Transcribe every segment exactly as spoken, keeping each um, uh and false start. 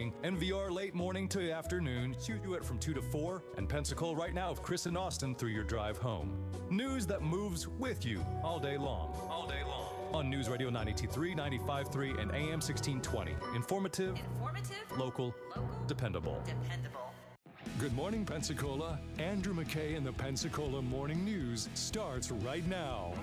morning. N V R late morning to afternoon. Shoot you at from two to four. And Pensacola right now with Chris and Austin through your drive home. News that moves with you all day long. All day long. On News Radio ninety-two point three, ninety-five point three, and A M sixteen twenty. Informative. Informative. Local. Local. Dependable. Dependable. Good morning, Pensacola. Andrew McKay and the Pensacola Morning News starts right now.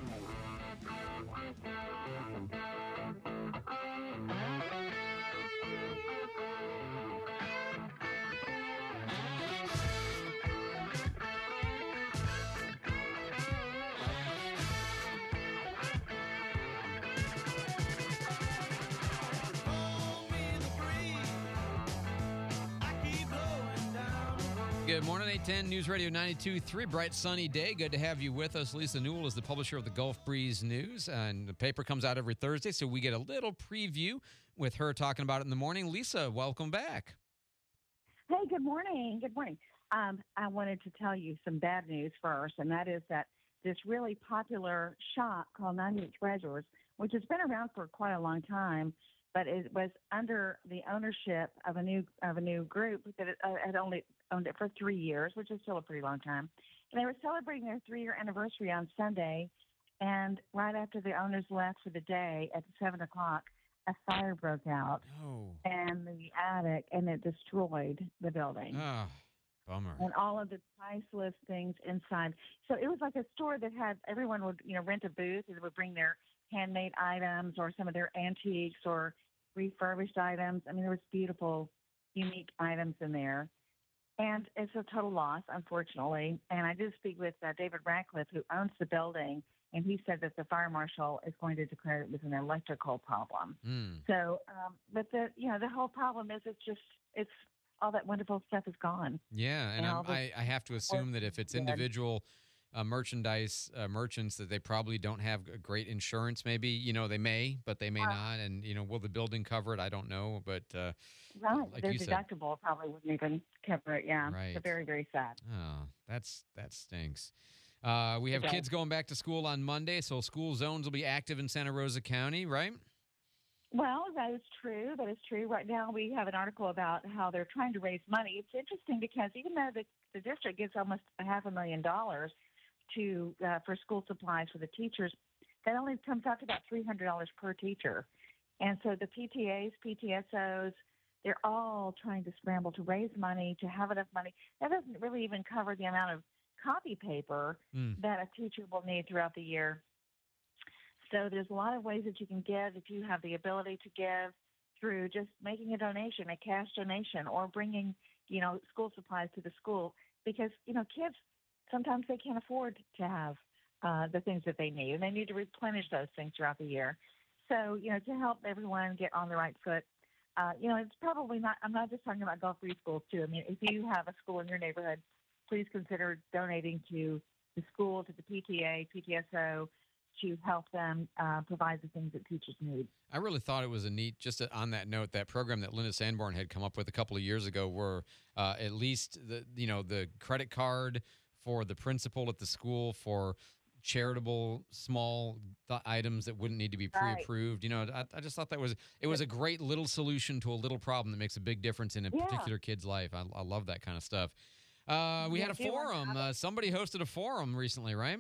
Good morning, eight ten News Radio ninety-two point three. Bright, sunny day. Good to have you with us. Lisa Newell is the publisher of the Gulf Breeze News, and the paper comes out every Thursday, so we get a little preview with her talking about it in the morning. Lisa, welcome back. Hey, good morning. Good morning. Um, I wanted to tell you some bad news first, and that is that this really popular shop called ninety-eight Treasures, which has been around for quite a long time, but it was under the ownership of a new of a new group that uh, had only owned it for three years, which is still a pretty long time. And they were celebrating their three-year anniversary on Sunday, and right after the owners left for the day at seven o'clock, a fire broke out Oh. in the attic, and it destroyed the building. Oh, bummer. And all of the priceless things inside. So it was like a store that had everyone would, you know, rent a booth and would bring their handmade items or some of their antiques or refurbished items. I mean, there was beautiful, unique items in there. And it's a total loss, unfortunately. And I did speak with uh, David Radcliffe, who owns the building, and he said that the fire marshal is going to declare it was an electrical problem. Mm. So, um, but the, you know, the whole problem is it's just, it's all that wonderful stuff is gone. Yeah, and, And I'm- all the- I, I have to assume that if it's Yeah. individual uh, merchandise uh, merchants, that they probably don't have a great insurance. Maybe, you know, they may, but they may Uh, not. And, you know, will the building cover it? I don't know. But, uh, Right. like Their you said. deductible probably wouldn't even cover it. Yeah. Right. So very, very sad. oh, that's that stinks. Uh, we have Okay. kids going back to school on Monday, so school zones will be active in Santa Rosa County, right? Well, that is true. That is true. Right now, we have an article about how they're trying to raise money. It's interesting because even though the, the district gives almost a half a million dollars to uh, for school supplies for the teachers, that only comes out to about three hundred dollars per teacher. And so the P T As, P T S Os, they're all trying to scramble to raise money, to have enough money. That doesn't really even cover the amount of copy paper Mm. that a teacher will need throughout the year. So there's a lot of ways that you can give if you have the ability to give through just making a donation, a cash donation, or bringing, you know, school supplies to the school. Because, you know, kids, sometimes they can't afford to have uh, the things that they need, and they need to replenish those things throughout the year. So, you know, to help everyone get on the right foot, uh, you know, it's probably not, I'm not just talking about Gulf Breeze schools, too. I mean, if you have a school in your neighborhood, please consider donating to the school, to the P T A, P T S O, to help them uh, provide the things that teachers need. I really thought it was a neat, just on that note, that program that Linda Sanborn had come up with a couple of years ago where uh, at least, the you know, the credit card for the principal at the school for charitable small th- items that wouldn't need to be pre-approved. You know, I, I just thought that was, it was a great little solution to a little problem that makes a big difference in a Yeah. particular kid's life. I, I love that kind of stuff. Uh, we Yeah, had a do you want to forum. have Uh, somebody hosted a forum recently, right?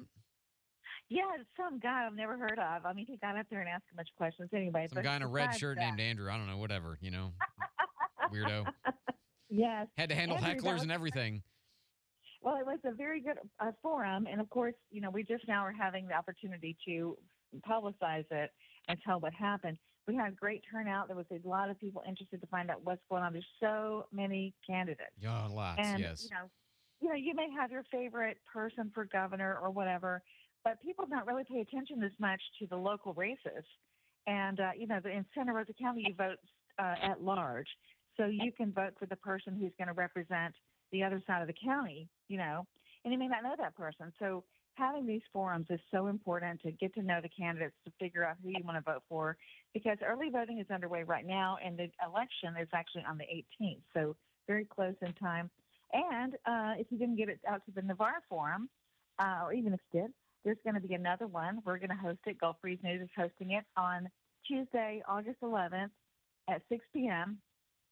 Yeah, it's some guy I've never heard of. I mean, he got up there and asked a bunch of questions anyway. Some but guy in a red besides shirt that- named Andrew. I don't know, whatever, you know, weirdo. Yes. Had to handle Andrew, that hecklers was- and everything. Well, it was a very good uh, forum, and of course, you know, we just now are having the opportunity to publicize it and tell what happened. We had a great turnout. There was a lot of people interested to find out what's going on. There's so many candidates, Yeah, lots, and yes. you know, you know, you may have your favorite person for governor or whatever, but people don't really pay attention as much to the local races. And uh, you know, in Santa Rosa County, you vote uh, at large, so you can vote for the person who's going to represent the other side of the county, you know, and you may not know that person. So having these forums is so important to get to know the candidates, to figure out who you want to vote for, because early voting is underway right now, and the election is actually on the eighteenth, so very close in time. And uh, if you didn't get it out to the Navarre Forum, uh, or even if you did, there's going to be another one. We're going to host it. Gulf Breeze News is hosting it on Tuesday, August eleventh at six p.m.,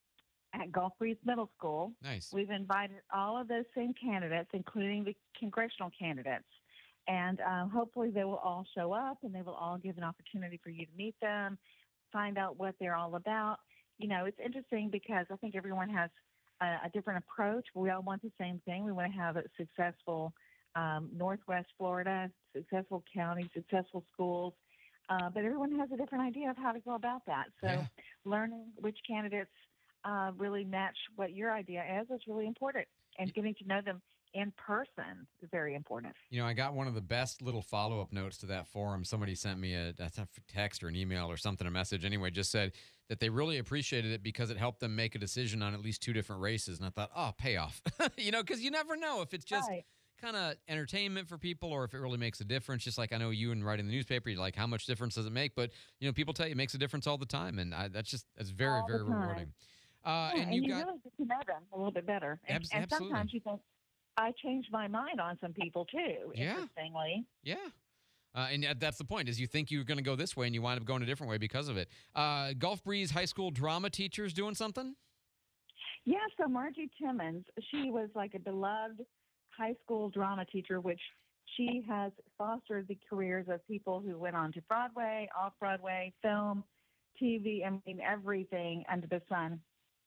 at Gulf Breeze Middle School. Nice. We've invited all of those same candidates, including the congressional candidates. And uh, hopefully they will all show up, and they will all give an opportunity for you to meet them, find out what they're all about. You know, it's interesting because I think everyone has a, a different approach, but we all want the same thing. We want to have a successful um, Northwest Florida, successful county, successful schools. Uh, but everyone has a different idea of how to go about that. So Yeah. learning which candidates uh, really match what your idea is is really important. And getting to know them in person is very important. You know, I got one of the best little follow-up notes to that forum. Somebody sent me a, a text or an email or something, a message anyway, just said that they really appreciated it because it helped them make a decision on at least two different races. And I thought, oh, payoff. You know, because you never know if it's just Right. kind of entertainment for people or if it really makes a difference. Just like I know you and writing the newspaper, you're like, how much difference does it make? But, you know, people tell you it makes a difference all the time. And I, that's just, that's very, All the very time. rewarding. Uh, Yeah, and and you you got, really get to know them a little bit better. And, Abs- and absolutely. sometimes you think, I changed my mind on some people too, Yeah. interestingly. yeah. Uh, and uh, that's the point, is you think you're going to go this way and you wind up going a different way because of it. Uh, Gulf Breeze high school drama teachers doing something? Yeah, so Margie Timmons, she was like a beloved high school drama teacher, which she has fostered the careers of people who went on to Broadway, off-Broadway, film, T V, I mean, everything under the sun.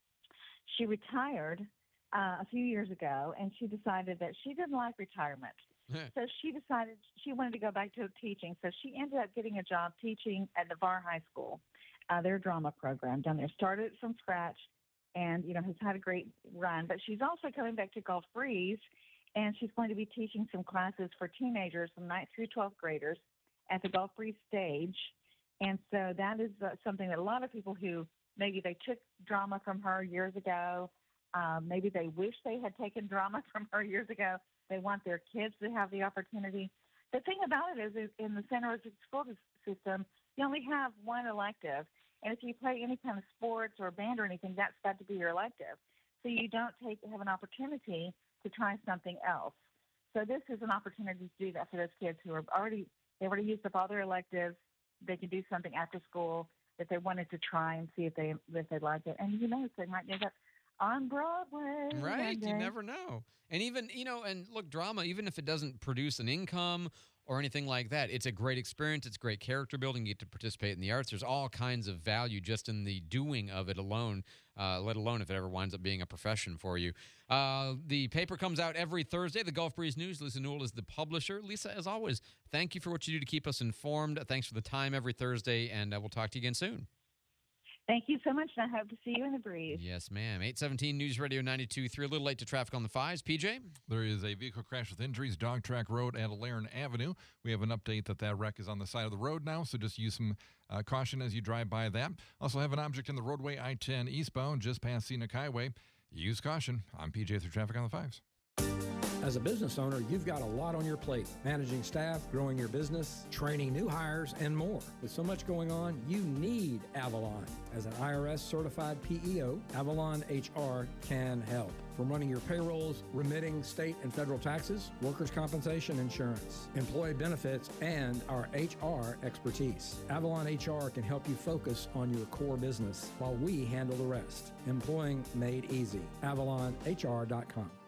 She retired uh, a few years ago, and she decided that she didn't like retirement. So she decided she wanted to go back to teaching. So she ended up getting a job teaching at Navarre High School, uh, their drama program down there. Started from scratch, and you know has had a great run. But she's also coming back to Gulf Breeze, and she's going to be teaching some classes for teenagers from ninth through twelfth graders at the Gulf Breeze stage. And so that is uh, something that a lot of people who maybe they took drama from her years ago, um, maybe they wish they had taken drama from her years ago. They want their kids to have the opportunity. The thing about it is, is in the Santa Rosa school system, you only have one elective. And if you play any kind of sports or band or anything, that's got to be your elective. So you don't take have an opportunity to try something else. So this is an opportunity to do that for those kids who are already, they've already used up all their electives. They can do something after school that they wanted to try and see if they if they like it. And you know, they might end up on Broadway. Right. one You day. never know. And even, you know, and look, drama, even if it doesn't produce an income or anything like that, it's a great experience. It's great character building. You get to participate in the arts. There's all kinds of value just in the doing of it alone, uh, let alone if it ever winds up being a profession for you. Uh, the paper comes out every Thursday, the Gulf Breeze News. Lisa Newell is the publisher. Lisa, as always, thank you for what you do to keep us informed. Thanks for the time every Thursday, and uh, we'll talk to you again soon. Thank you so much, and I hope to see you in the breeze. Yes, ma'am. eight seventeen News Radio ninety-two point three. A little late to traffic on the fives. P J? There is a vehicle crash with injuries, Dog Track Road and Lairn Avenue. We have an update that that wreck is on the side of the road now, so just use some uh, caution as you drive by that. Also have an object in the roadway, I ten eastbound, just past Scenic Highway. Use caution. I'm P J through traffic on the fives. As a business owner, you've got a lot on your plate. Managing staff, growing your business, training new hires, and more. With so much going on, you need Avalon. As an I R S certified P E O, Avalon H R can help. From running your payrolls, remitting state and federal taxes, workers' compensation insurance, employee benefits, and our H R expertise. Avalon H R can help you focus on your core business while we handle the rest. Employing made easy. Avalon H R dot com.